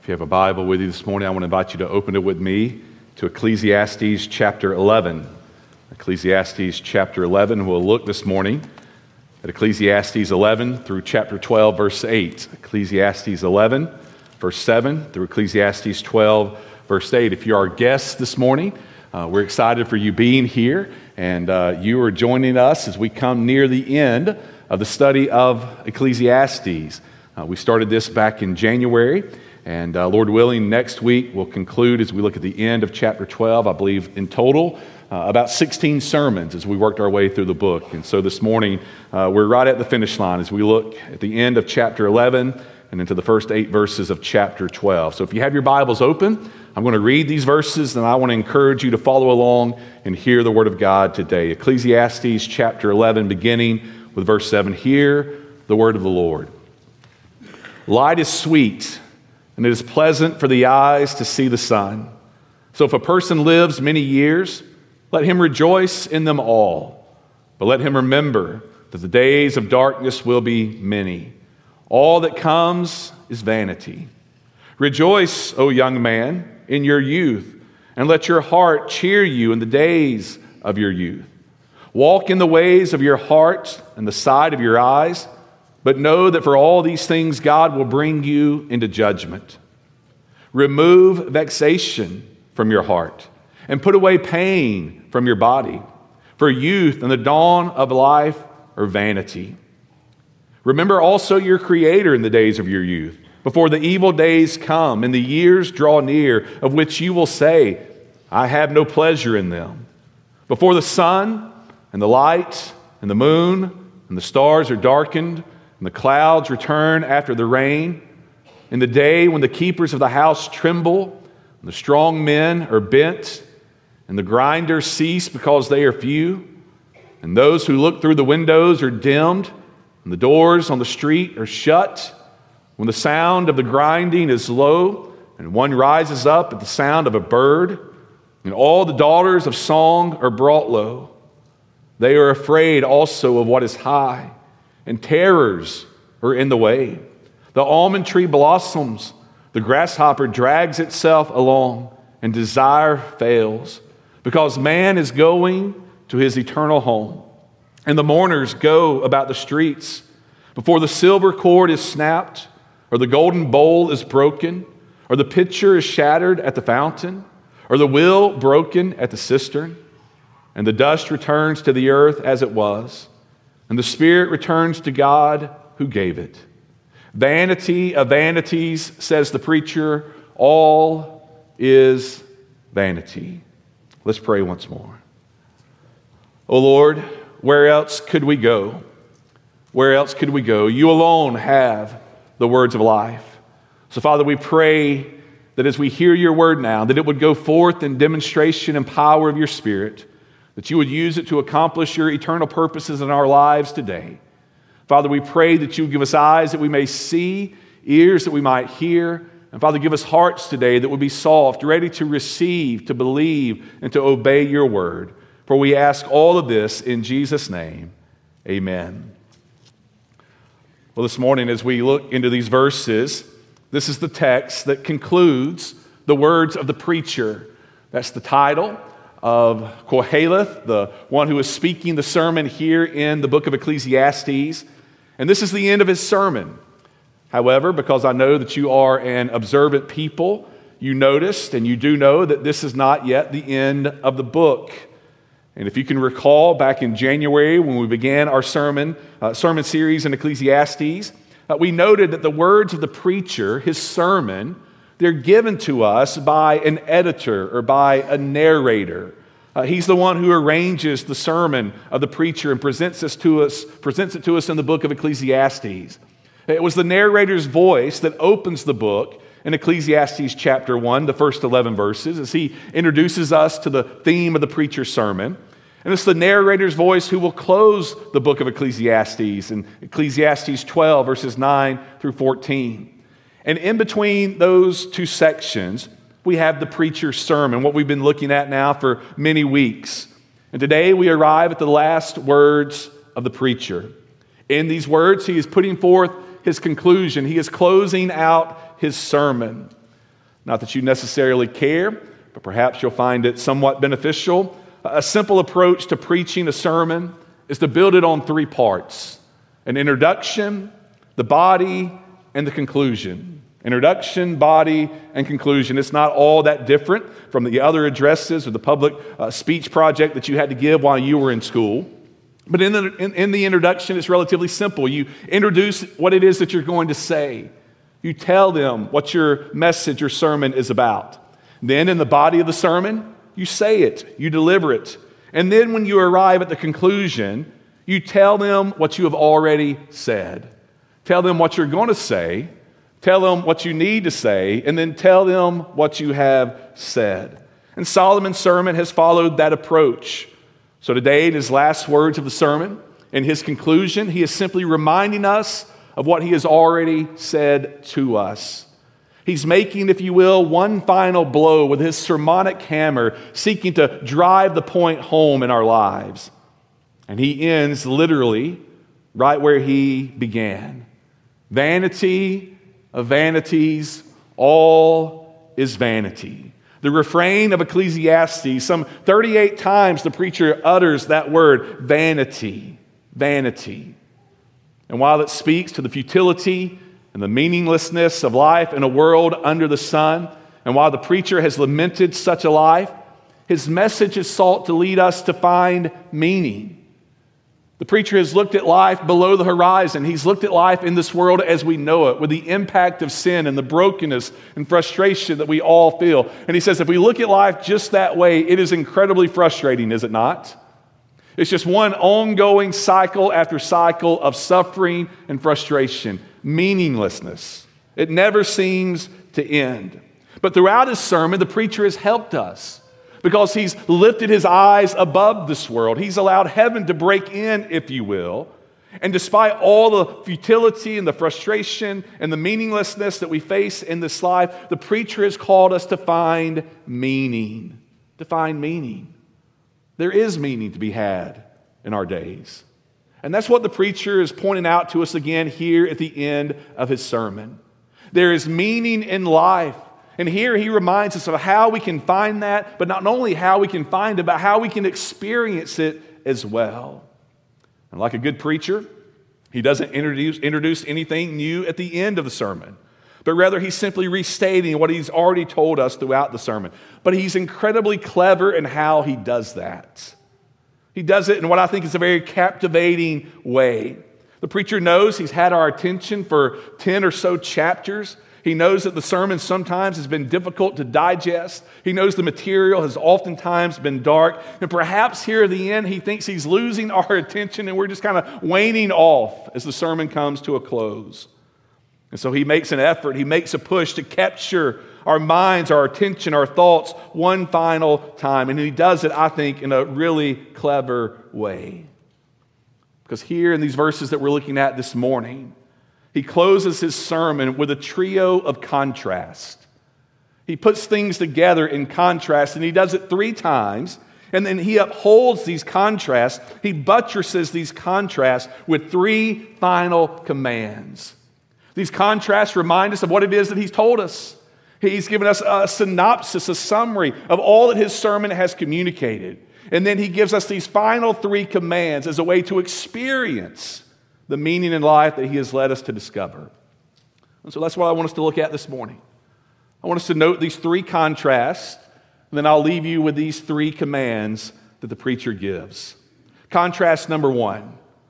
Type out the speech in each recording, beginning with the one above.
If you have a Bible with you this morning, I want to invite you to open it with me to Ecclesiastes chapter 11. Ecclesiastes chapter 11. We'll look this morning at Ecclesiastes 11 through chapter 12, verse 8. Ecclesiastes 11, verse 7 through Ecclesiastes 12, verse 8. If you're our guest this morning, we're excited for you being here, and you are joining us as we come near the end of the study of Ecclesiastes. We started this back in January, and Lord willing, next week we'll conclude as we look at the end of chapter 12. I believe in total about 16 sermons as we worked our way through the book. And so this morning we're right at the finish line as we look at the end of chapter 11 and into the first 8 verses of chapter 12. So if you have your Bibles open, I'm going to read these verses, and I want to encourage you to follow along and hear the Word of God today. Ecclesiastes chapter 11, beginning with verse 7. Hear the word of the Lord. Light is sweet, and it is pleasant for the eyes to see the sun. So if a person lives many years, let him rejoice in them all. But let him remember that the days of darkness will be many. All that comes is vanity. Rejoice, O young man, in your youth, and let your heart cheer you in the days of your youth. Walk in the ways of your heart and the sight of your eyes, but know that for all these things God will bring you into judgment. Remove vexation from your heart and put away pain from your body, for youth and the dawn of life are vanity. Remember also your Creator in the days of your youth, before the evil days come and the years draw near, of which you will say, I have no pleasure in them. Before the sun and the light and the moon and the stars are darkened, and the clouds return after the rain, in the day when the keepers of the house tremble, and the strong men are bent, and the grinders cease because they are few, and those who look through the windows are dimmed, and the doors on the street are shut, when the sound of the grinding is low, and one rises up at the sound of a bird, and all the daughters of song are brought low. They are afraid also of what is high, and terrors are in the way. The almond tree blossoms, the grasshopper drags itself along, and desire fails, because man is going to his eternal home. And the mourners go about the streets, before the silver cord is snapped, or the golden bowl is broken, or the pitcher is shattered at the fountain, or the wheel broken at the cistern. And the dust returns to the earth as it was, and the spirit returns to God who gave it. Vanity of vanities, says the preacher, all is vanity. Let's pray once more. O Lord, where else could we go? Where else could we go? You alone have the words of life. So, Father, we pray that as we hear your word now, that it would go forth in demonstration and power of your Spirit, that you would use it to accomplish your eternal purposes in our lives today. Father, we pray that you would give us eyes that we may see, ears that we might hear, and Father, give us hearts today that would be soft, ready to receive, to believe, and to obey your word. For we ask all of this in Jesus' name. Amen. Well, this morning as we look into these verses, this is the text that concludes the words of the preacher. That's the title of Koheleth, the one who is speaking the sermon here in the book of Ecclesiastes. And this is the end of his sermon. However, because I know that you are an observant people, you noticed and you do know that this is not yet the end of the book. And if you can recall back in January when we began our sermon series in Ecclesiastes, we noted that the words of the preacher, his sermon, they're given to us by an editor or by a narrator. He's the one who arranges the sermon of the preacher and presents it to us in the book of Ecclesiastes. It was the narrator's voice that opens the book in Ecclesiastes chapter 1, the first 11 verses, as he introduces us to the theme of the preacher's sermon. And it's the narrator's voice who will close the book of Ecclesiastes in Ecclesiastes 12, verses 9 through 14. And in between those two sections, we have the preacher's sermon, what we've been looking at now for many weeks. And today we arrive at the last words of the preacher. In these words, he is putting forth his conclusion. He is closing out his sermon. Not that you necessarily care, but perhaps you'll find it somewhat beneficial. A simple approach to preaching a sermon is to build it on three parts: an introduction, the body, and the conclusion. Introduction, body, and conclusion. It's not all that different from the other addresses or the public speech project that you had to give while you were in school. But in the introduction, it's relatively simple. You introduce what it is that you're going to say. You tell them what your message, your sermon is about. Then in the body of the sermon, you say it, you deliver it. And then when you arrive at the conclusion, you tell them what you have already said. Tell them what you're going to say, tell them what you need to say, and then tell them what you have said. And Solomon's sermon has followed that approach. So today, in his last words of the sermon, in his conclusion, he is simply reminding us of what he has already said to us. He's making, if you will, one final blow with his sermonic hammer, seeking to drive the point home in our lives. And he ends literally right where he began. Vanity of vanities, all is vanity. The refrain of Ecclesiastes, some 38 times the preacher utters that word, vanity, vanity. And while it speaks to the futility and the meaninglessness of life in a world under the sun, and while the preacher has lamented such a life, his message is sought to lead us to find meaning. The preacher has looked at life below the horizon. He's looked at life in this world as we know it, with the impact of sin and the brokenness and frustration that we all feel. And he says, if we look at life just that way, it is incredibly frustrating, is it not? It's just one ongoing cycle after cycle of suffering and frustration, meaninglessness. It never seems to end. But throughout his sermon, the preacher has helped us, because he's lifted his eyes above this world. He's allowed heaven to break in, if you will. And despite all the futility and the frustration and the meaninglessness that we face in this life, the preacher has called us to find meaning. To find meaning. There is meaning to be had in our days. And that's what the preacher is pointing out to us again here at the end of his sermon. There is meaning in life. And here he reminds us of how we can find that, but not only how we can find it, but how we can experience it as well. And like a good preacher, he doesn't introduce anything new at the end of the sermon, but rather he's simply restating what he's already told us throughout the sermon. But he's incredibly clever in how he does that. He does it in what I think is a very captivating way. The preacher knows he's had our attention for 10 or so chapters. He knows that the sermon sometimes has been difficult to digest. He knows the material has oftentimes been dark. And perhaps here at the end, he thinks he's losing our attention and we're just kind of waning off as the sermon comes to a close. And so he makes an effort, he makes a push to capture our minds, our attention, our thoughts one final time. And he does it, I think, in a really clever way. Because here in these verses that we're looking at this morning, he closes his sermon with a trio of contrast. He puts things together in contrast, and he does it 3 times, and then he upholds these contrasts. He buttresses these contrasts with 3 final commands. These contrasts remind us of what it is that he's told us. He's given us a synopsis, a summary of all that his sermon has communicated. And then he gives us these final 3 commands as a way to experience the meaning in life that he has led us to discover. And so that's what I want us to look at this morning. I want us to note these 3 contrasts, and then I'll leave you with these 3 commands that the preacher gives. Contrast number 1,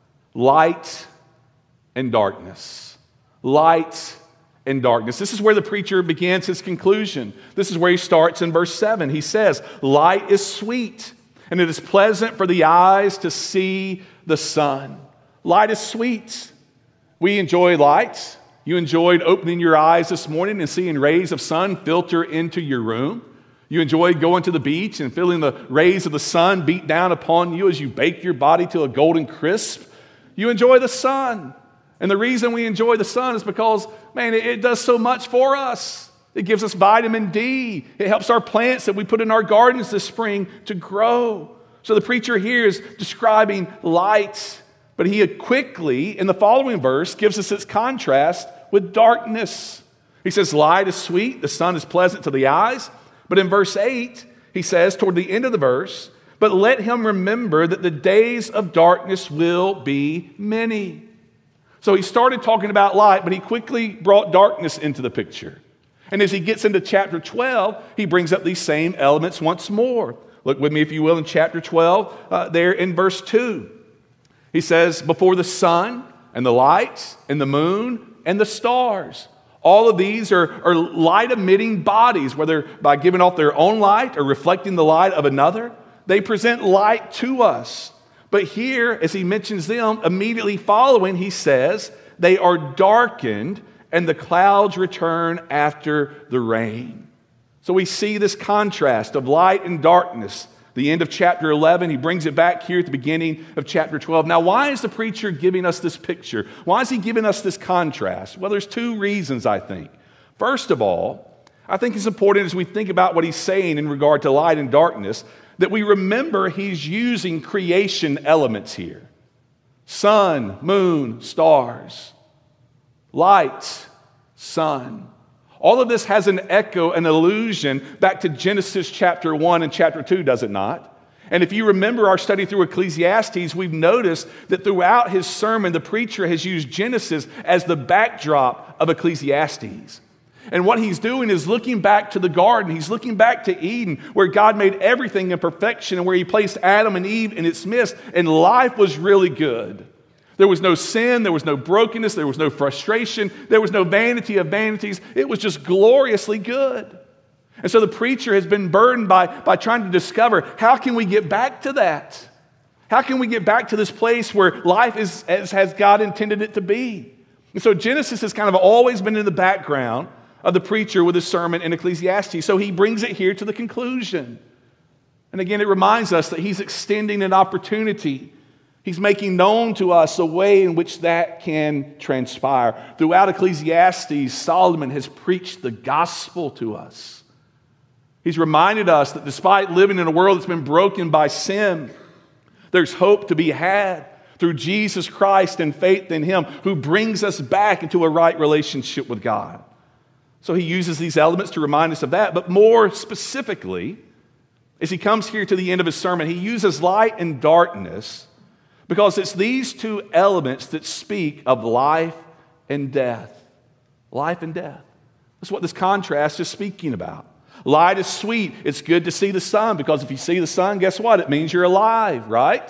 light and darkness. Light and darkness. This is where the preacher begins his conclusion. This is where he starts in verse 7. He says, light is sweet, and it is pleasant for the eyes to see the sun. Light is sweet. We enjoy light. You enjoyed opening your eyes this morning and seeing rays of sun filter into your room. You enjoy going to the beach and feeling the rays of the sun beat down upon you as you bake your body to a golden crisp. You enjoy the sun. And the reason we enjoy the sun is because, man, it does so much for us. It gives us vitamin D. It helps our plants that we put in our gardens this spring to grow. So the preacher here is describing light. But he quickly, in the following verse, gives us its contrast with darkness. He says, light is sweet, the sun is pleasant to the eyes. But in verse 8, he says, toward the end of the verse, but let him remember that the days of darkness will be many. So he started talking about light, but he quickly brought darkness into the picture. And as he gets into chapter 12, he brings up these same elements once more. Look with me, if you will, in chapter 12, there in verse 2. He says, before the sun and the lights and the moon and the stars. All of these are light-emitting bodies, whether by giving off their own light or reflecting the light of another. They present light to us. But here, as he mentions them, immediately following, he says, they are darkened and the clouds return after the rain. So we see this contrast of light and darkness. The end of chapter 11, he brings it back here at the beginning of chapter 12. Now, why is the preacher giving us this picture? Why is he giving us this contrast? Well, there's two reasons, I think. First of all, I think it's important as we think about what he's saying in regard to light and darkness, that we remember he's using creation elements here. Sun, moon, stars, light, sun. All of this has an echo, an allusion back to Genesis chapter 1 and chapter 2, does it not? And if you remember our study through Ecclesiastes, we've noticed that throughout his sermon, the preacher has used Genesis as the backdrop of Ecclesiastes. And what he's doing is looking back to the garden. He's looking back to Eden, where God made everything in perfection and where he placed Adam and Eve in its midst, and life was really good. There was no sin, there was no brokenness, there was no frustration, there was no vanity of vanities. It was just gloriously good. And so the preacher has been burdened by trying to discover, how can we get back to that? How can we get back to this place where life is as God intended it to be? And so Genesis has kind of always been in the background of the preacher with his sermon in Ecclesiastes. So he brings it here to the conclusion. And again, it reminds us that he's extending an opportunity. He's making known to us a way in which that can transpire. Throughout Ecclesiastes, Solomon has preached the gospel to us. He's reminded us that despite living in a world that's been broken by sin, there's hope to be had through Jesus Christ and faith in him, who brings us back into a right relationship with God. So he uses these elements to remind us of that. But more specifically, as he comes here to the end of his sermon, he uses light and darkness because it's these two elements that speak of life and death. Life and death. That's what this contrast is speaking about. Light is sweet. It's good to see the sun, because if you see the sun, guess what? It means you're alive, right?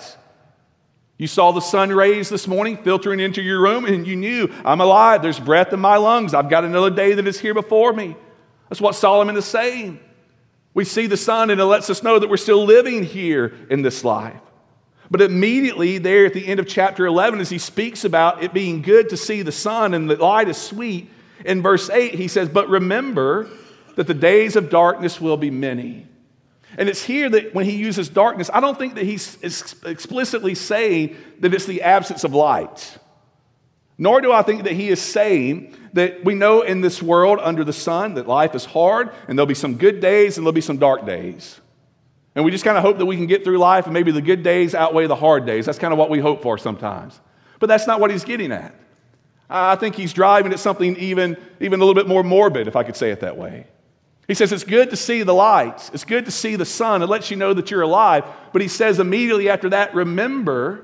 You saw the sun rays this morning filtering into your room, and you knew, I'm alive. There's breath in my lungs. I've got another day that is here before me. That's what Solomon is saying. We see the sun, and it lets us know that we're still living here in this life. But immediately there at the end of chapter 11, as he speaks about it being good to see the sun and the light is sweet, in verse 8 he says, but remember that the days of darkness will be many. And it's here that when he uses darkness, I don't think that he's explicitly saying that it's the absence of light. Nor do I think that he is saying that we know in this world under the sun that life is hard, and there'll be some good days and there'll be some dark days. And we just kind of hope that we can get through life and maybe the good days outweigh the hard days. That's kind of what we hope for sometimes. But that's not what he's getting at. I think he's driving at something even a little bit more morbid, if I could say it that way. He says it's good to see the lights. It's good to see the sun. It lets you know that you're alive. But he says immediately after that, remember,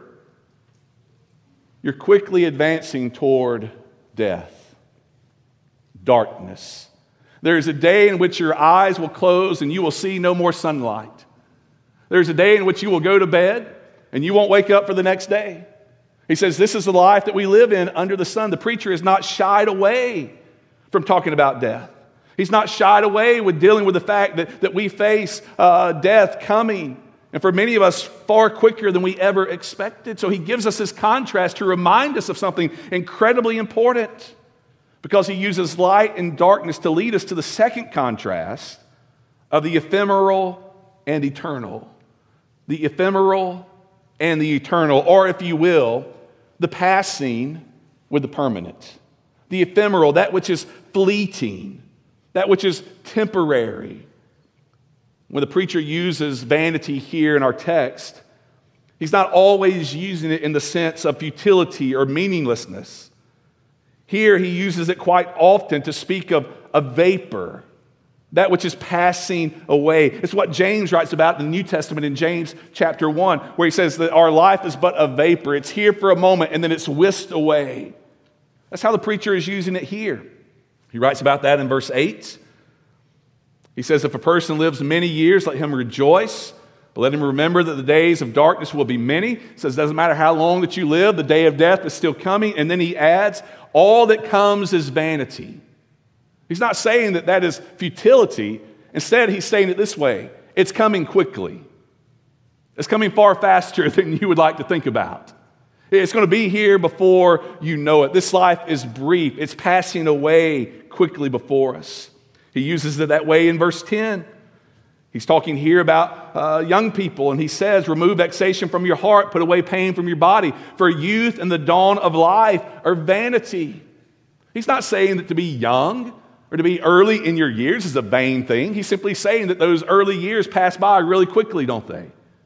you're quickly advancing toward death, darkness. There is a day in which your eyes will close and you will see no more sunlight. There's a day in which you will go to bed and you won't wake up for the next day. He says this is the life that we live in under the sun. The preacher is not shied away from talking about death. He's not shied away with dealing with the fact that we face death coming. And for many of us, far quicker than we ever expected. So he gives us this contrast to remind us of something incredibly important, because he uses light and darkness to lead us to the second contrast of the ephemeral and eternal. The ephemeral and the eternal, or if you will, the passing with the permanent. The ephemeral, that which is fleeting, that which is temporary. When the preacher uses vanity here in our text, he's not always using it in the sense of futility or meaninglessness. Here he uses it quite often to speak of a vapor, that which is passing away. It's what James writes about in the New Testament in James chapter 1, where he says that our life is but a vapor. It's here for a moment and then it's whisked away. That's how the preacher is using it here. He writes about that in verse 8. He says, if a person lives many years, let him rejoice, but let him remember that the days of darkness will be many. He says, it doesn't matter how long that you live, the day of death is still coming. And then he adds, all that comes is vanity. He's not saying that that is futility. Instead, he's saying it this way. It's coming quickly. It's coming far faster than you would like to think about. It's going to be here before you know it. This life is brief. It's passing away quickly before us. He uses it that way in verse 10. He's talking here about young people, and he says, remove vexation from your heart, put away pain from your body, for youth and the dawn of life are vanity. He's not saying that to be young or to be early in your years is a vain thing. He's simply saying that those early years pass by really quickly, don't they?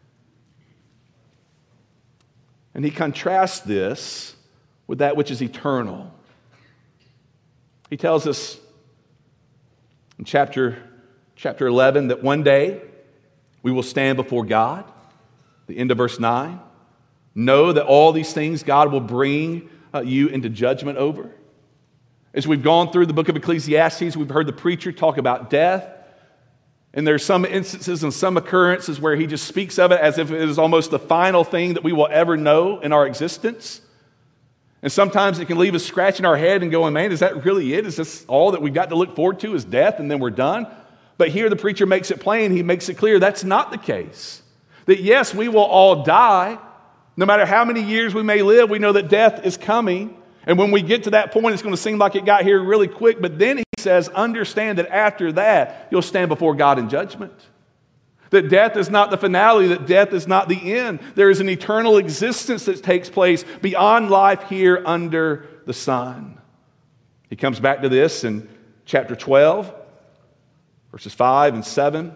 And he contrasts this with that which is eternal. He tells us in chapter 11 that one day we will stand before God. The end of verse 9. Know that all these things God will bring you into judgment over. As we've gone through the book of Ecclesiastes, we've heard the preacher talk about death. And there's some instances and some occurrences where he just speaks of it as if it is almost the final thing that we will ever know in our existence. And sometimes it can leave us scratching our head and going, man, is that really it? Is this all that we've got to look forward to is death and then we're done? But here the preacher makes it plain. He makes it clear that's not the case. That yes, we will all die. No matter how many years we may live, we know that death is coming. And when we get to that point, it's going to seem like it got here really quick. But then he says, understand that after that, you'll stand before God in judgment. That death is not the finale, that death is not the end. There is an eternal existence that takes place beyond life here under the sun. He comes back to this in chapter 12, verses 5 and 7.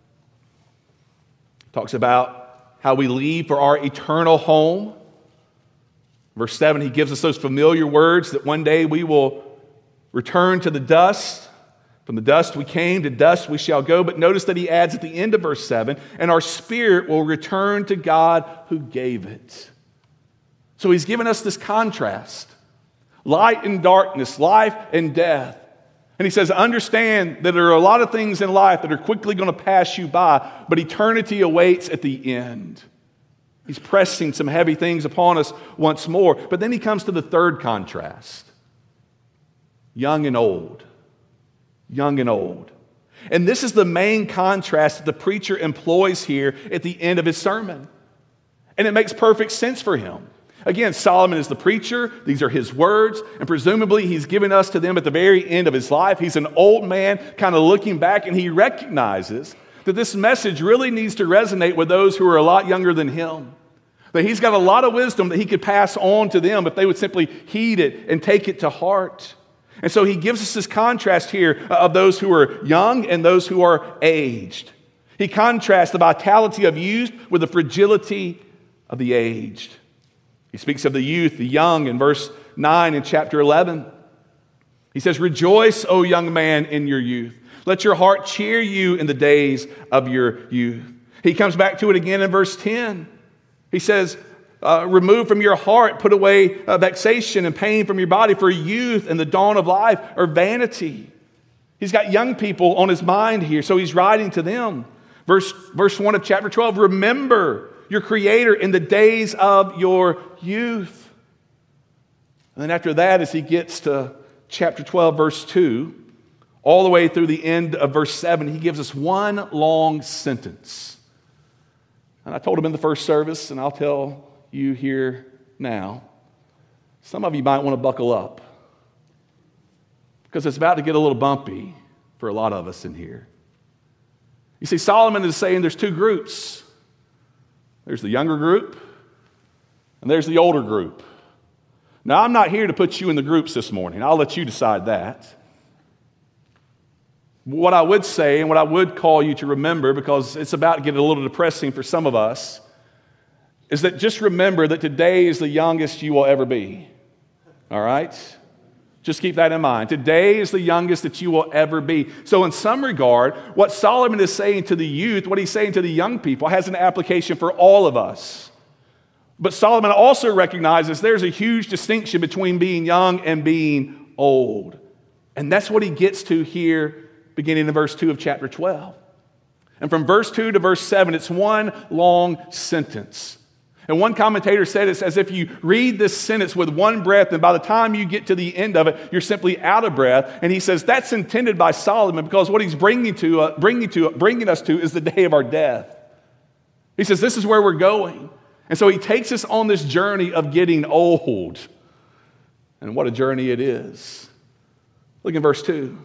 He talks about how we leave for our eternal home. Verse 7, he gives us those familiar words that one day we will return to the dust. From the dust we came, to dust we shall go. But notice that he adds at the end of verse 7, and our spirit will return to God who gave it. So he's given us this contrast. Light and darkness, life and death. And he says, understand that there are a lot of things in life that are quickly going to pass you by, but eternity awaits at the end. He's pressing some heavy things upon us once more. But then he comes to the third contrast. Young and old. Young and old. And this is the main contrast that the preacher employs here at the end of his sermon. And it makes perfect sense for him. Again, Solomon is the preacher. These are his words. And presumably he's given us to them at the very end of his life. He's an old man kind of looking back, and he recognizes that this message really needs to resonate with those who are a lot younger than him. That he's got a lot of wisdom that he could pass on to them if they would simply heed it and take it to heart. And so he gives us this contrast here of those who are young and those who are aged. He contrasts the vitality of youth with the fragility of the aged. He speaks of the youth, the young, in verse 9 in chapter 11. He says, rejoice, O young man, in your youth. Let your heart cheer you in the days of your youth. He comes back to it again in verse 10. He says, remove from your heart, put away vexation and pain from your body, for youth and the dawn of life are vanity. He's got young people on his mind here, so he's writing to them. Verse 1 of chapter 12, remember your Creator in the days of your youth. And then after that, as he gets to chapter 12, verse 2, all the way through the end of verse 7, he gives us one long sentence. And I told him in the first service, and I'll tell you here now, some of you might want to buckle up, because it's about to get a little bumpy for a lot of us in here. You see, Solomon is saying there's two groups. There's the younger group, and there's the older group. Now, I'm not here to put you in the groups this morning. I'll let you decide that. What I would say and what I would call you to remember, because it's about to get a little depressing for some of us, is that just remember that today is the youngest you will ever be. All right? Just keep that in mind. Today is the youngest that you will ever be. So in some regard, what Solomon is saying to the youth, what he's saying to the young people, has an application for all of us. But Solomon also recognizes there's a huge distinction between being young and being old. And that's what he gets to here, beginning in verse 2 of chapter 12. And from verse 2 to verse 7, it's one long sentence. And one commentator said it's as if you read this sentence with one breath, and by the time you get to the end of it, you're simply out of breath. And he says that's intended by Solomon because what he's bringing us to is the day of our death. He says this is where we're going. And so he takes us on this journey of getting old. And what a journey it is. Look in verse 2.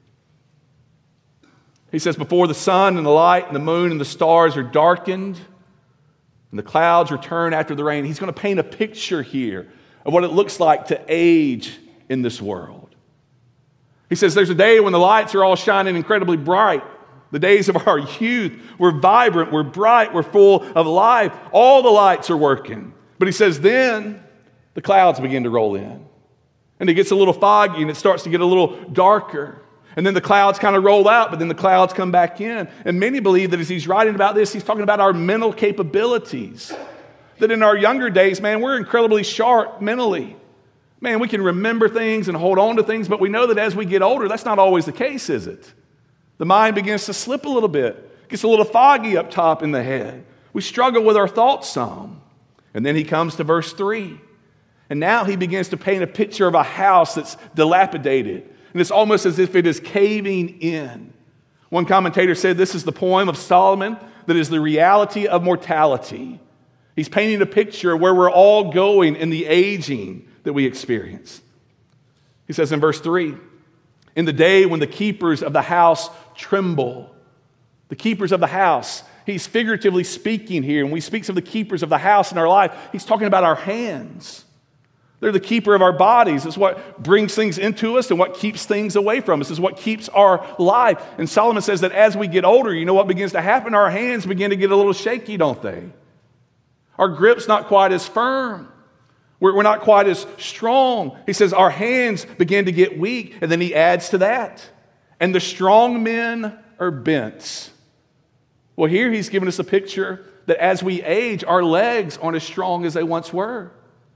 He says, before the sun and the light and the moon and the stars are darkened, and the clouds return after the rain. He's going to paint a picture here of what it looks like to age in this world. He says there's a day when the lights are all shining incredibly bright. The days of our youth, we're vibrant, we're bright, we're full of life. All the lights are working. But he says then the clouds begin to roll in. And it gets a little foggy and it starts to get a little darker. And then the clouds kind of roll out, but then the clouds come back in. And many believe that as he's writing about this, he's talking about our mental capabilities. That in our younger days, man, we're incredibly sharp mentally. Man, we can remember things and hold on to things, but we know that as we get older, that's not always the case, is it? The mind begins to slip a little bit, gets a little foggy up top in the head. We struggle with our thoughts some. And then he comes to verse 3. And now he begins to paint a picture of a house that's dilapidated. And it's almost as if it is caving in. One commentator said this is the poem of Solomon that is the reality of mortality. He's painting a picture of where we're all going in the aging that we experience. He says in verse 3, in the day when the keepers of the house tremble. The keepers of the house. He's figuratively speaking here. And when he speaks of the keepers of the house in our life, he's talking about our hands. They're the keeper of our bodies. It's what brings things into us and what keeps things away from us. It's what keeps our life. And Solomon says that as we get older, you know what begins to happen? Our hands begin to get a little shaky, don't they? Our grip's not quite as firm. We're not quite as strong. He says our hands begin to get weak. And then he adds to that. And the strong men are bent. Well, here he's given us a picture that as we age, our legs aren't as strong as they once were.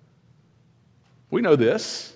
We know this.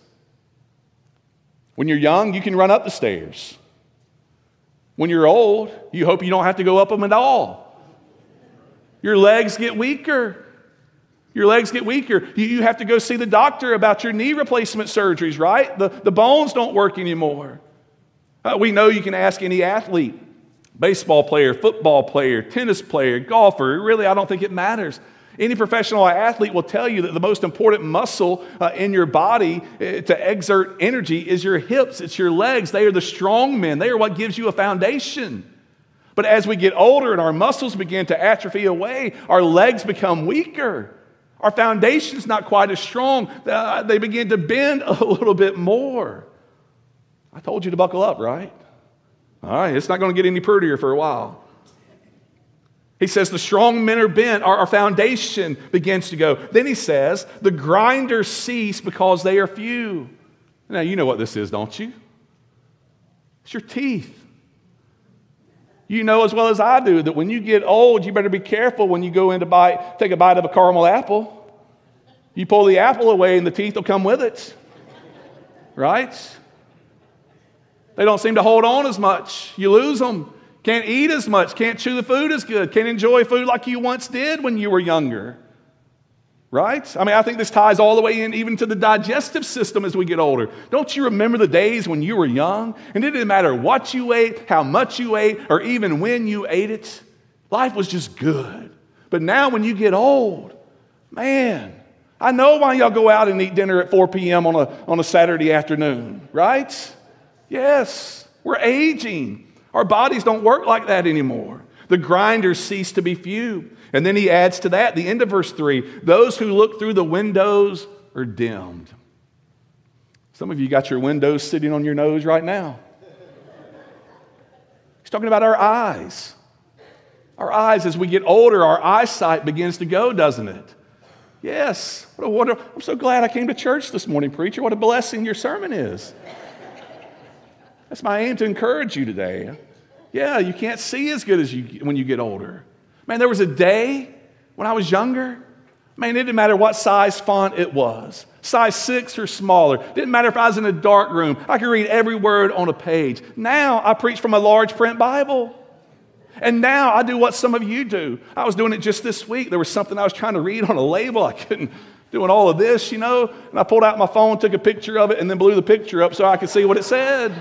When you're young, you can run up the stairs. When you're old, you hope you don't have to go up them at all. Your legs get weaker. Your legs get weaker. You have to go see the doctor about your knee replacement surgeries, right? The bones don't work anymore. We know you can ask any athlete, baseball player, football player, tennis player, golfer. Really, I don't think it matters. Any professional athlete will tell you that the most important muscle in your body to exert energy is your hips. It's your legs. They are the strong men. They are what gives you a foundation. But as we get older and our muscles begin to atrophy away, our legs become weaker. Our foundation's not quite as strong. They begin to bend a little bit more. I told you to buckle up, right? All right, it's not going to get any prettier for a while. He says the strong men are bent, our foundation begins to go. Then he says the grinders cease because they are few. Now you know what this is, don't you? It's your teeth. You know as well as I do that when you get old, you better be careful when you go in to take a bite of a caramel apple. You pull the apple away and the teeth will come with it. Right? They don't seem to hold on as much. You lose them. Can't eat as much, can't chew the food as good, can't enjoy food like you once did when you were younger. Right? I mean, I think this ties all the way in even to the digestive system as we get older. Don't you remember the days when you were young and it didn't matter what you ate, how much you ate, or even when you ate it? Life was just good. But now when you get old, man, I know why y'all go out and eat dinner at 4 p.m. on a Saturday afternoon, right? Yes, we're aging. Our bodies don't work like that anymore. The grinders cease to be few. And then he adds to that, the end of verse 3, those who look through the windows are dimmed. Some of you got your windows sitting on your nose right now. He's talking about our eyes. Our eyes, as we get older, our eyesight begins to go, doesn't it? Yes. What a wonderful. I'm so glad I came to church this morning, preacher. What a blessing your sermon is. That's my aim, to encourage you today. Yeah, you can't see as good as you when you get older. Man, there was a day when I was younger, man, it didn't matter what size font it was. Size 6 or smaller. Didn't matter if I was in a dark room. I could read every word on a page. Now I preach from a large print Bible. And now I do what some of you do. I was doing it just this week. There was something I was trying to read on a label. I couldn't, doing all of this, and I pulled out my phone, took a picture of it, and then blew the picture up so I could see what it said.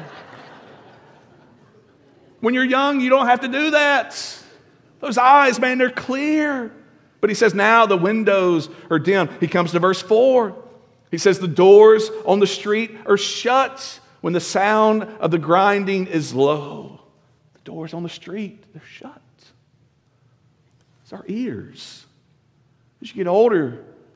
When you're young, you don't have to do that. Those eyes, man, they're clear. But he says now the windows are dim. He comes to verse 4. He says the doors on the street are shut when the sound of the grinding is low. The doors on the street, they're shut. It's our ears. As you get older,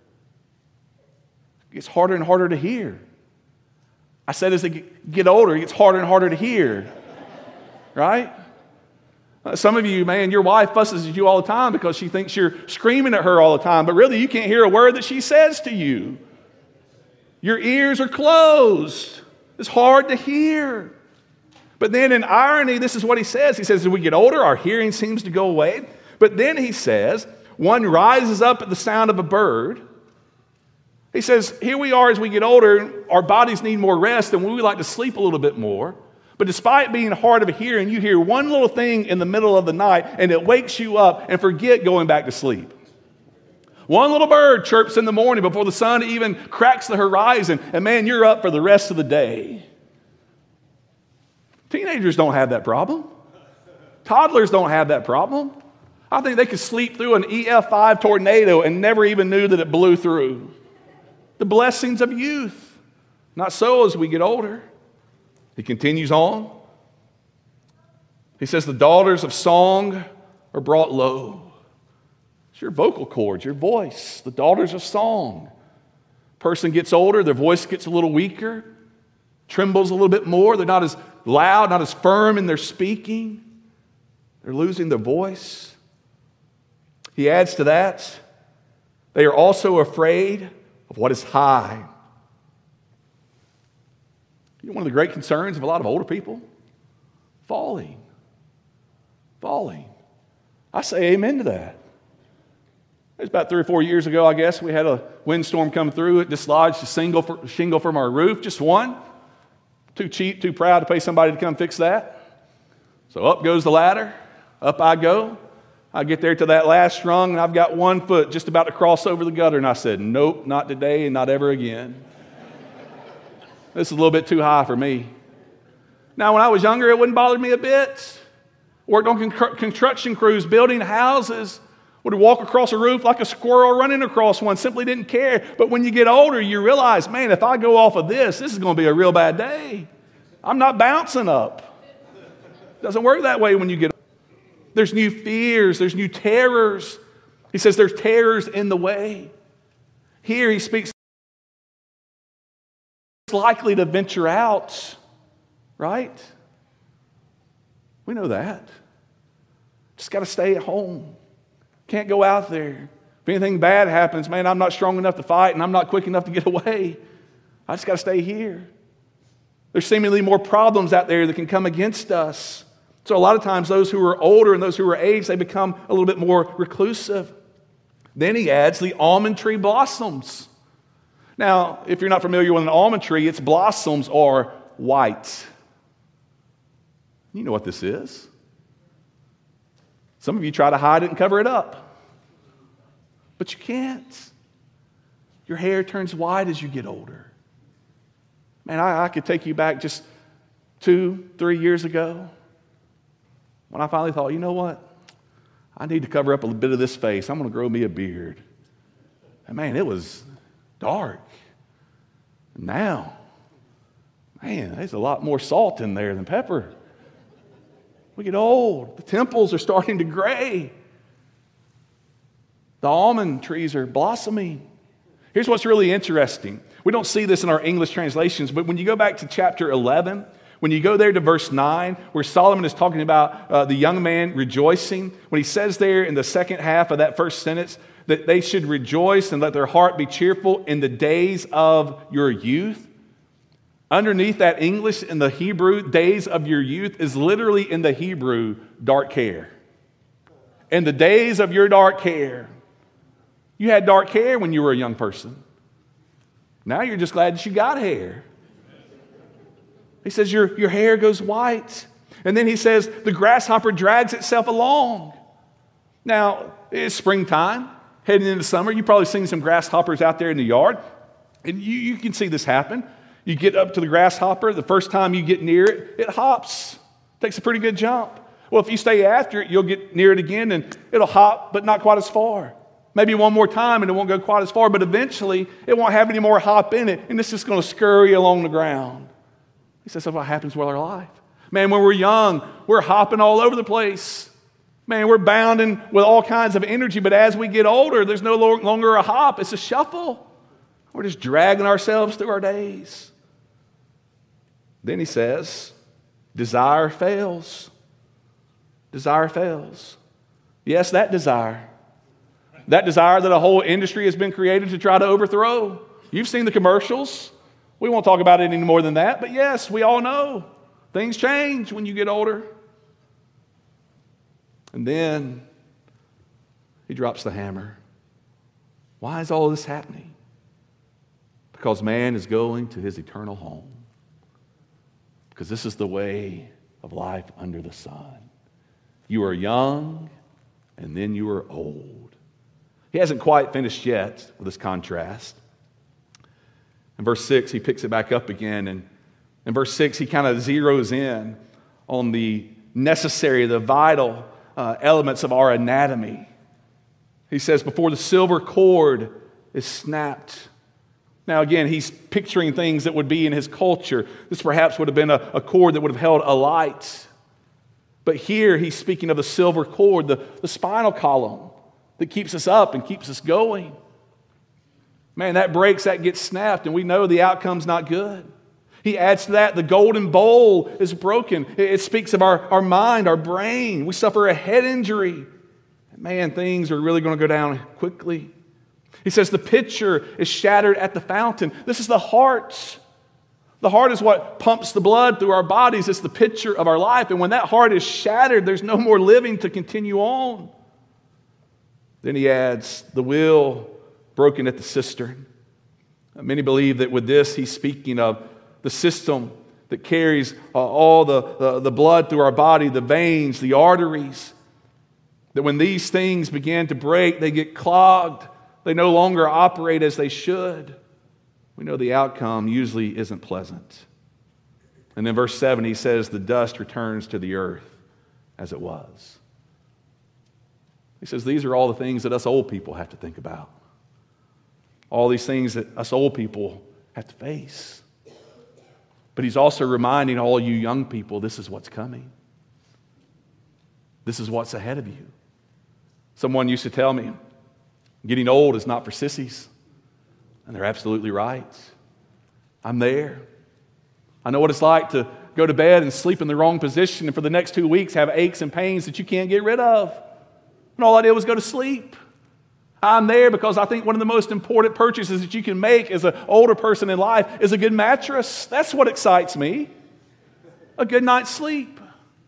it gets harder and harder to hear. I said as they get older, it gets harder and harder to hear. Right? Some of you, man, your wife fusses at you all the time because she thinks you're screaming at her all the time, but really you can't hear a word that she says to you. Your ears are closed. It's hard to hear. But then in irony, this is what he says. He says, as we get older, our hearing seems to go away. But then he says, one rises up at the sound of a bird. He says, here we are as we get older, our bodies need more rest, and we would like to sleep a little bit more. But despite being hard of hearing, you hear one little thing in the middle of the night, and it wakes you up and forget going back to sleep. One little bird chirps in the morning before the sun even cracks the horizon, and man, you're up for the rest of the day. Teenagers don't have that problem. Toddlers don't have that problem. I think they could sleep through an EF5 tornado and never even knew that it blew through. The blessings of youth. Not so as we get older. He continues on. He says, the daughters of song are brought low. It's your vocal cords, your voice, the daughters of song. Person gets older, their voice gets a little weaker, trembles a little bit more. They're not as loud, not as firm in their speaking. They're losing their voice. He adds to that, they are also afraid of what is high. You know, one of the great concerns of a lot of older people? Falling. Falling. I say amen to that. It was about 3 or 4 years ago, I guess, we had a windstorm come through. It dislodged a shingle from our roof, just one. Too cheap, too proud to pay somebody to come fix that. So up goes the ladder. Up I go. I get there to that last rung, and I've got 1 foot just about to cross over the gutter. And I said, nope, not today and not ever again. This is a little bit too high for me. Now, when I was younger, it wouldn't bother me a bit. Worked on construction crews, building houses. Would walk across a roof like a squirrel running across one. Simply didn't care. But when you get older, you realize, man, if I go off of this is going to be a real bad day. I'm not bouncing up. It doesn't work that way when you get older. There's new fears. There's new terrors. He says there's terrors in the way. Here he speaks likely to venture out, right? We know that. Just got to stay at home. Can't go out there. If anything bad happens, man, I'm not strong enough to fight and I'm not quick enough to get away. I just got to stay here. There's seemingly more problems out there that can come against us. So a lot of times those who are older and those who are aged, they become a little bit more reclusive. Then he adds the almond tree blossoms. Now, if you're not familiar with an almond tree, its blossoms are white. You know what this is. Some of you try to hide it and cover it up. But you can't. Your hair turns white as you get older. Man, I could take you back just 2-3 years ago when I finally thought, you know what? I need to cover up a bit of this face. I'm going to grow me a beard. And man, it was dark. And now, man, there's a lot more salt in there than pepper. We get old. The temples are starting to gray. The almond trees are blossoming. Here's what's really interesting. We don't see this in our English translations, but when you go back to chapter 11, when you go there to verse 9, where Solomon is talking about the young man rejoicing, when he says there in the second half of that first sentence that they should rejoice and let their heart be cheerful in the days of your youth. Underneath that English in the Hebrew, days of your youth, is literally in the Hebrew, dark hair. In the days of your dark hair. You had dark hair when you were a young person. Now you're just glad that you got hair. He says your hair goes white. And then he says the grasshopper drags itself along. Now, it's springtime, heading into summer. You've probably seen some grasshoppers out there in the yard. And you can see this happen. You get up to the grasshopper. The first time you get near it, it hops. Takes a pretty good jump. Well, if you stay after it, you'll get near it again and it'll hop, but not quite as far. Maybe one more time and it won't go quite as far, but eventually it won't have any more hop in it and it's just going to scurry along the ground. He says that's what happens with our life. Man, when we're young, we're hopping all over the place. Man, we're bounding with all kinds of energy, but as we get older, there's no longer a hop, it's a shuffle. We're just dragging ourselves through our days. Then he says, desire fails. Desire fails. Yes, that desire. That desire that a whole industry has been created to try to overthrow. You've seen the commercials. We won't talk about it any more than that, but yes, we all know things change when you get older. And then he drops the hammer. Why is all this happening? Because man is going to his eternal home. Because this is the way of life under the sun. You are young, and then you are old. He hasn't quite finished yet with this contrast. In verse 6, he picks it back up again. And in verse 6, he kind of zeroes in on the necessary, the vital elements of our anatomy. He says, before the silver cord is snapped. Now again, he's picturing things that would be in his culture. This perhaps would have been a cord that would have held a light. But here he's speaking of the silver cord, the spinal column that keeps us up and keeps us going. Man, that breaks, that gets snapped, and we know the outcome's not good. He adds to that, the golden bowl is broken. It speaks of our mind, our brain. We suffer a head injury. Man, things are really going to go down quickly. He says the pitcher is shattered at the fountain. This is the heart. The heart is what pumps the blood through our bodies. It's the pitcher of our life. And when that heart is shattered, there's no more living to continue on. Then he adds the will broken at the cistern. Many believe that with this, he's speaking of the system that carries all the blood through our body, the veins, the arteries. That when these things begin to break, they get clogged. They no longer operate as they should. We know the outcome usually isn't pleasant. And then verse 7, he says, the dust returns to the earth as it was. He says, these are all the things that us old people have to think about. All these things that us old people have to face. But he's also reminding all you young people, this is what's coming. This is what's ahead of you. Someone used to tell me, getting old is not for sissies. And they're absolutely right. I'm there. I know what it's like to go to bed and sleep in the wrong position and for the next 2 weeks have aches and pains that you can't get rid of. And all I did was go to sleep. I'm there because I think one of the most important purchases that you can make as an older person in life is a good mattress. That's what excites me. A good night's sleep.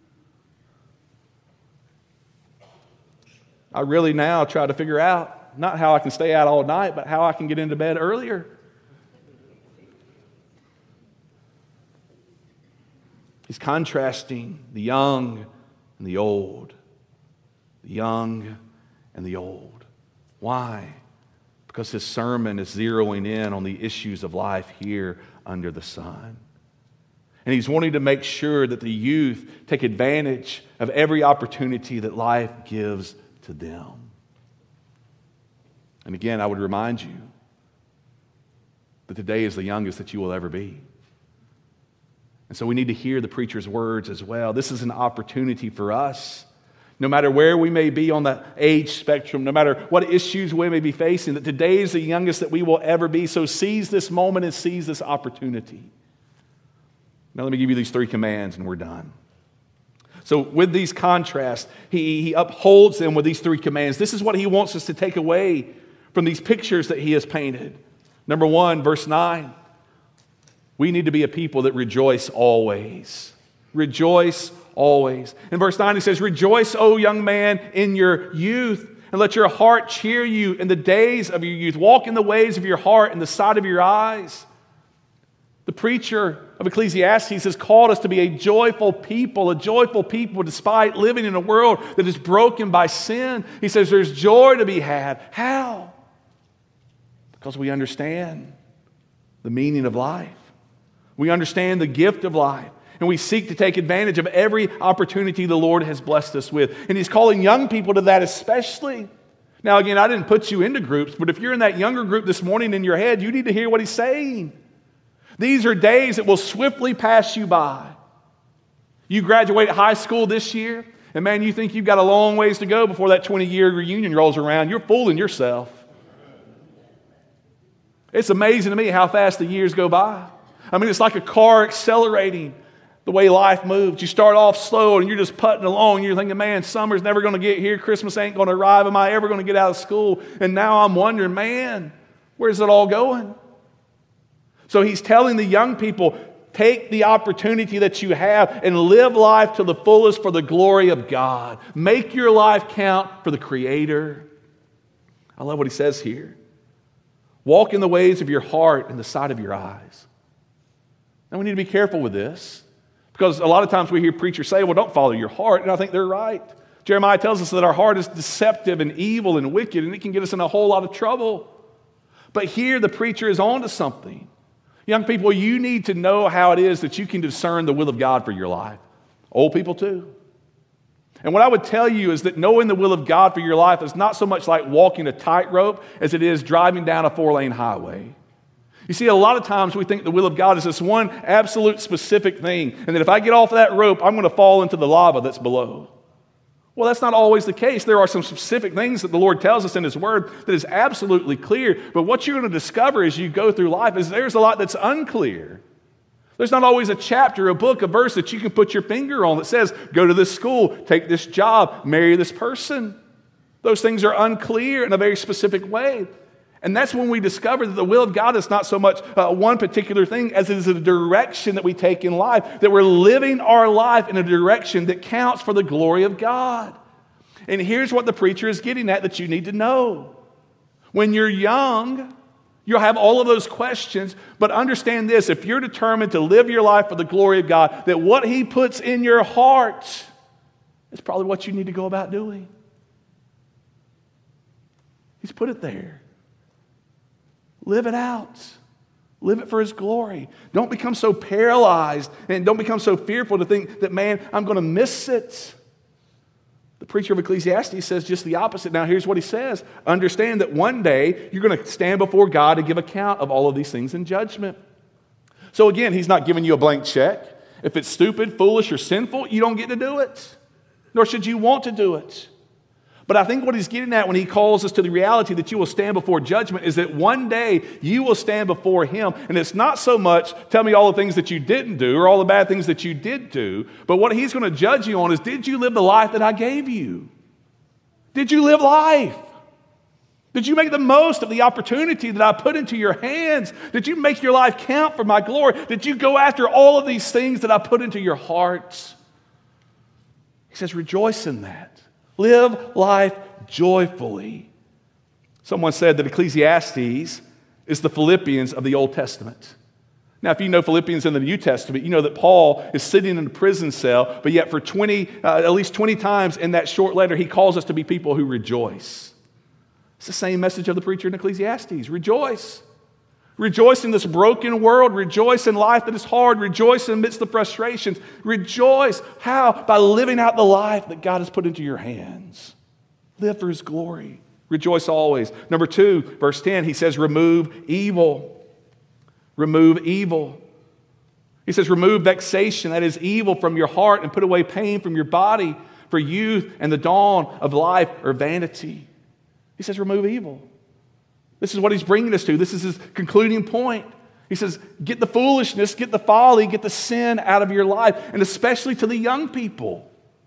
I really now try to figure out not how I can stay out all night, but how I can get into bed earlier. He's contrasting the young and the old. The young and the old. Why? Because his sermon is zeroing in on the issues of life here under the sun. And he's wanting to make sure that the youth take advantage of every opportunity that life gives to them. And again, I would remind you that today is the youngest that you will ever be. And so we need to hear the preacher's words as well. This is an opportunity for us, no matter where we may be on the age spectrum, no matter what issues we may be facing, that today is the youngest that we will ever be. So seize this moment and seize this opportunity. Now let me give you these 3 commands and we're done. So with these contrasts, he upholds them with these three commands. This is what he wants us to take away from these pictures that he has painted. Number 1, verse 9. We need to be a people that rejoice always. Rejoice always. In verse 9 he says, "Rejoice, O young man, in your youth, and let your heart cheer you in the days of your youth. Walk in the ways of your heart in the sight of your eyes." The preacher of Ecclesiastes has called us to be a joyful people despite living in a world that is broken by sin. He says there's joy to be had. How? Because we understand the meaning of life. We understand the gift of life. And we seek to take advantage of every opportunity the Lord has blessed us with. And He's calling young people to that especially. Now again, I didn't put you into groups, but if you're in that younger group this morning in your head, you need to hear what He's saying. These are days that will swiftly pass you by. You graduate high school this year, and man, you think you've got a long ways to go before that 20-year reunion rolls around. You're fooling yourself. It's amazing to me how fast the years go by. I mean, it's like a car accelerating the way life moves. You start off slow and you're just putting along. You're thinking, man, summer's never going to get here. Christmas ain't going to arrive. Am I ever going to get out of school? And now I'm wondering, man, where's it all going? So he's telling the young people, take the opportunity that you have and live life to the fullest for the glory of God. Make your life count for the Creator. I love what he says here. Walk in the ways of your heart and the sight of your eyes. Now we need to be careful with this because a lot of times we hear preachers say, well, don't follow your heart, and I think they're right. Jeremiah tells us that our heart is deceptive and evil and wicked, and it can get us in a whole lot of trouble. But here the preacher is on to something. Young people, you need to know how it is that you can discern the will of God for your life. Old people too. And what I would tell you is that knowing the will of God for your life is not so much like walking a tightrope as it is driving down a 4-lane highway. You see, a lot of times we think the will of God is this one absolute specific thing, and that if I get off of that rope, I'm going to fall into the lava that's below. Well, that's not always the case. There are some specific things that the Lord tells us in His Word that is absolutely clear. But what you're going to discover as you go through life is there's a lot that's unclear. There's not always a chapter, a book, a verse that you can put your finger on that says, go to this school, take this job, marry this person. Those things are unclear in a very specific way. And that's when we discover that the will of God is not so much one particular thing as it is a direction that we take in life, that we're living our life in a direction that counts for the glory of God. And here's what the preacher is getting at that you need to know. When you're young, you'll have all of those questions, but understand this, if you're determined to live your life for the glory of God, that what He puts in your heart is probably what you need to go about doing. He's put it there. Live it out. Live it for His glory. Don't become so paralyzed and don't become so fearful to think that, man, I'm going to miss it. The preacher of Ecclesiastes says just the opposite. Now, here's what he says. Understand that one day you're going to stand before God and give account of all of these things in judgment. So again, He's not giving you a blank check. If it's stupid, foolish, or sinful, you don't get to do it. Nor should you want to do it. But I think what he's getting at when he calls us to the reality that you will stand before judgment is that one day you will stand before Him. And it's not so much, tell me all the things that you didn't do or all the bad things that you did do. But what He's going to judge you on is, did you live the life that I gave you? Did you live life? Did you make the most of the opportunity that I put into your hands? Did you make your life count for my glory? Did you go after all of these things that I put into your hearts? He says, rejoice in that. Live life joyfully. Someone said that Ecclesiastes is the Philippians of the Old Testament. Now, if you know Philippians in the New Testament, you know that Paul is sitting in a prison cell, but yet for at least 20 times in that short letter, he calls us to be people who rejoice. It's the same message of the preacher in Ecclesiastes. Rejoice. Rejoice in this broken world. Rejoice in life that is hard. Rejoice amidst the frustrations. Rejoice. How? By living out the life that God has put into your hands. Live for His glory. Rejoice always. Number 2, verse 10, he says, remove evil. Remove evil. He says, remove vexation, that is evil, from your heart, and put away pain from your body, for youth and the dawn of life are vanity. He says, remove evil. This is what he's bringing us to. This is his concluding point. He says, get the foolishness, get the folly, get the sin out of your life, and especially to the young people.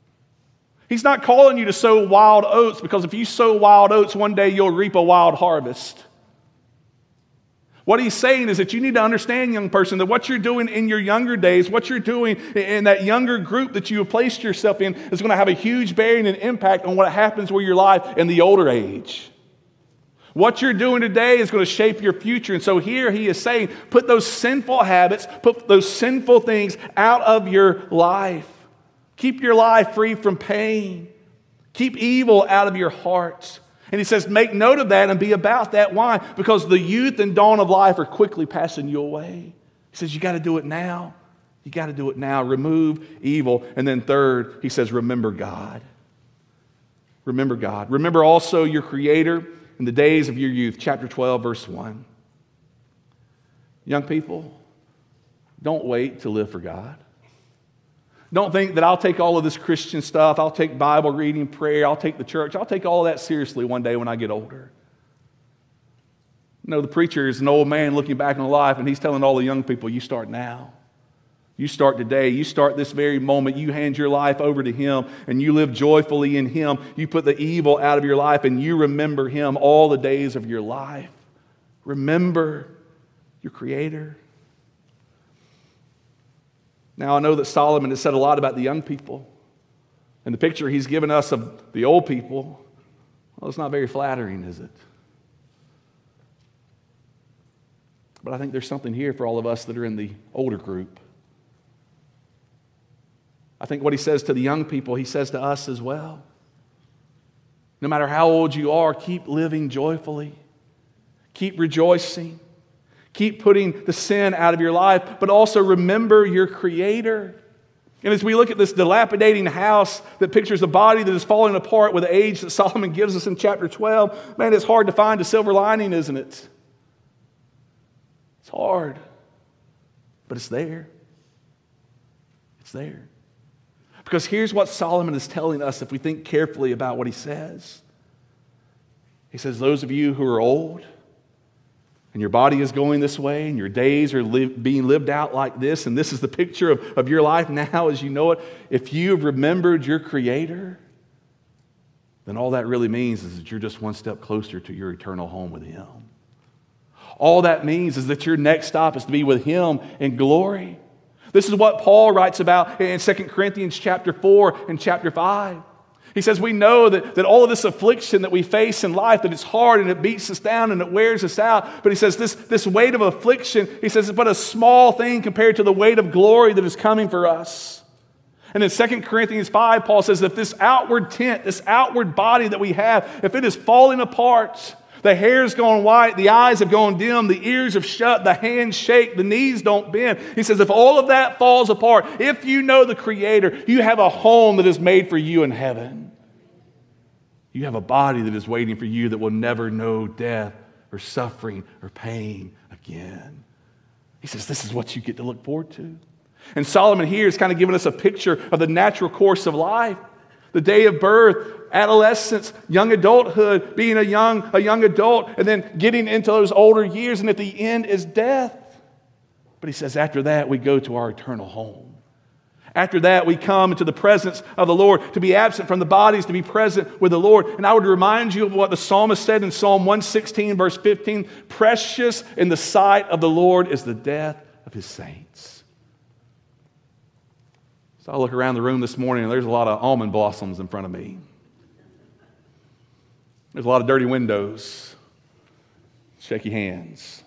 He's not calling you to sow wild oats, because if you sow wild oats, one day you'll reap a wild harvest. What he's saying is that you need to understand, young person, that what you're doing in your younger days, what you're doing in that younger group that you have placed yourself in, is going to have a huge bearing and impact on what happens with your life in the older age. What you're doing today is going to shape your future. And so here he is saying, put those sinful habits, put those sinful things out of your life. Keep your life free from pain. Keep evil out of your hearts. And he says, make note of that and be about that. Why? Because the youth and dawn of life are quickly passing you away. He says, you got to do it now. You got to do it now. Remove evil. And then third, he says, remember God. Remember God. Remember also your Creator in the days of your youth. Chapter 12, verse 1. Young people, don't wait to live for God. Don't think that I'll take all of this Christian stuff, I'll take Bible reading, prayer, I'll take the church, I'll take all of that seriously one day when I get older. No, the preacher is an old man looking back on life, and he's telling all the young people, you start now. You start today. You start this very moment. You hand your life over to Him, and you live joyfully in Him. You put the evil out of your life, and you remember Him all the days of your life. Remember your Creator. Now, I know that Solomon has said a lot about the young people, and the picture he's given us of the old people, well, it's not very flattering, is it? But I think there's something here for all of us that are in the older group. I think what he says to the young people, he says to us as well. No matter how old you are, keep living joyfully. Keep rejoicing. Keep putting the sin out of your life, but also remember your Creator. And as we look at this dilapidating house that pictures a body that is falling apart with age that Solomon gives us in chapter 12, man, it's hard to find a silver lining, isn't it? It's hard, but it's there. It's there. Because here's what Solomon is telling us if we think carefully about what he says. He says, those of you who are old, and your body is going this way, and your days are being lived out like this, and this is the picture of your life now as you know it, if you have remembered your Creator, then all that really means is that you're just one step closer to your eternal home with Him. All that means is that your next stop is to be with Him in glory. This is what Paul writes about in 2 Corinthians chapter 4 and chapter 5. He says we know that all of this affliction that we face in life, that it's hard and it beats us down and it wears us out. But he says this weight of affliction, he says it's but a small thing compared to the weight of glory that is coming for us. And in 2 Corinthians 5, Paul says if this outward tent, this outward body that we have, if it is falling apart, the hair's gone white, the eyes have gone dim, the ears have shut, the hands shake, the knees don't bend. He says if all of that falls apart, if you know the Creator, you have a home that is made for you in heaven. You have a body that is waiting for you that will never know death or suffering or pain again. He says this is what you get to look forward to. And Solomon here is kind of giving us a picture of the natural course of life. The day of birth, adolescence, young adulthood, being a young adult, and then getting into those older years, and at the end is death. But he says after that, we go to our eternal home. After that, we come into the presence of the Lord. To be absent from the bodies, to be present with the Lord. And I would remind you of what the psalmist said in Psalm 116, verse 15. Precious in the sight of the Lord is the death of His saints. So I look around the room this morning, and there's a lot of almond blossoms in front of me. There's a lot of dirty windows, shaky hands.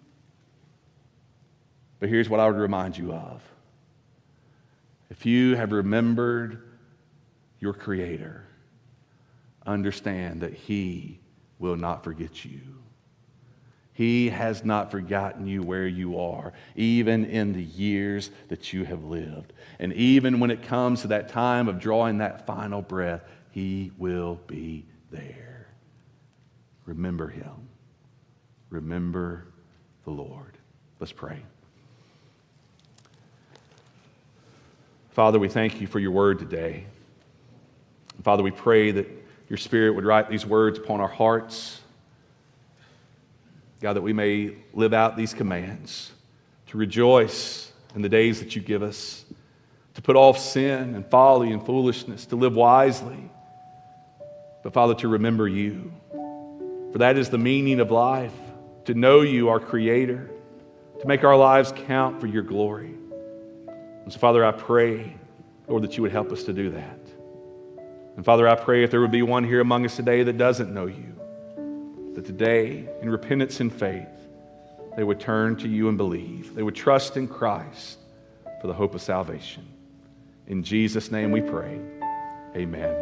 But here's what I would remind you of. If you have remembered your Creator, understand that He will not forget you. He has not forgotten you where you are, even in the years that you have lived. And even when it comes to that time of drawing that final breath, He will be there. Remember Him. Remember the Lord. Let's pray. Father, we thank You for Your word today. Father, we pray that Your Spirit would write these words upon our hearts. God, that we may live out these commands, to rejoice in the days that You give us, to put off sin and folly and foolishness, to live wisely, but Father, to remember you. For that is the meaning of life, to know you, our Creator, to make our lives count for your glory. And so, Father, I pray, Lord, that you would help us to do that. And Father, I pray if there would be one here among us today that doesn't know you, that today, in repentance and faith, they would turn to you and believe. They would trust in Christ for the hope of salvation. In Jesus' name we pray. Amen.